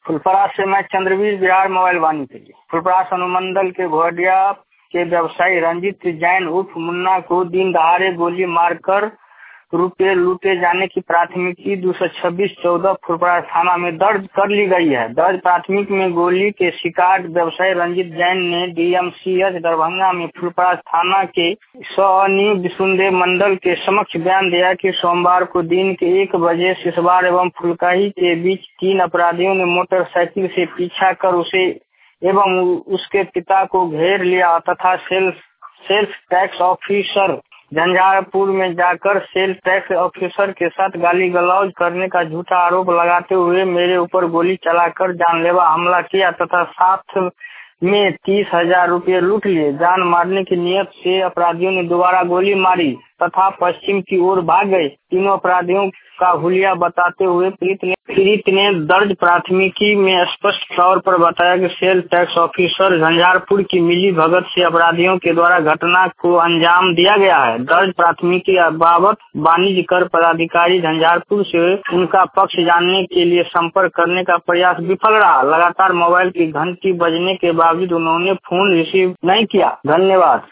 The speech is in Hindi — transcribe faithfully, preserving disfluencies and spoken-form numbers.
फुलपरास से मैं चंद्रवीर बिहार मोबाइल वाणी के लिए। फुलपरास अनुमंडल के घोड़िया के व्यवसायी रंजीत जैन उर्फ मुन्ना को दिन दहाड़े गोली मारकर रुपये लूटे जाने की प्राथमिकी दो सौ छब्बीस चौदह फुलपरास थाना में दर्ज कर ली गई है। दर्ज प्राथमिक में गोली के शिकार व्यवसायी रंजीत जैन ने डीएमसीएच दरभंगा में फुलपरास थाना के सौनी विष्णुदेव मंडल के समक्ष बयान दिया कि सोमवार को दिन के एक बजे सिसवार एवं फुलकाही के बीच तीन अपराधियों ने मोटरसाइकिल से पीछा कर उसे एवं उसके पिता को घेर लिया तथा self self tax officer Jhanjharpur में जाकर सेल्फ टैक्स ऑफिसर के साथ गाली गलौज करने का झूठा आरोप लगाते हुए मेरे ऊपर गोली चलाकर जानलेवा हमला किया तथा साथ में तीस हजार रूपये लूट लिए। जान मारने की नियत से अपराधियों ने दोबारा गोली मारी तथा पश्चिम की ओर भाग गए। तीनों अपराधियों का हुलिया बताते हुए पीड़ित ने पीड़ित ने दर्ज प्राथमिकी में स्पष्ट तौर पर बताया कि सेल टैक्स ऑफिसर झंझारपुर की मिली भगत से अपराधियों के द्वारा घटना को अंजाम दिया गया है। दर्ज प्राथमिकी बाबत वाणिज्य कर पदाधिकारी झंझारपुर से उनका पक्ष जानने के लिए संपर्क करने का प्रयास विफल रहा। लगातार मोबाइल की घंटी बजने के बावजूद उन्होंने फोन रिसीव नहीं किया। धन्यवाद।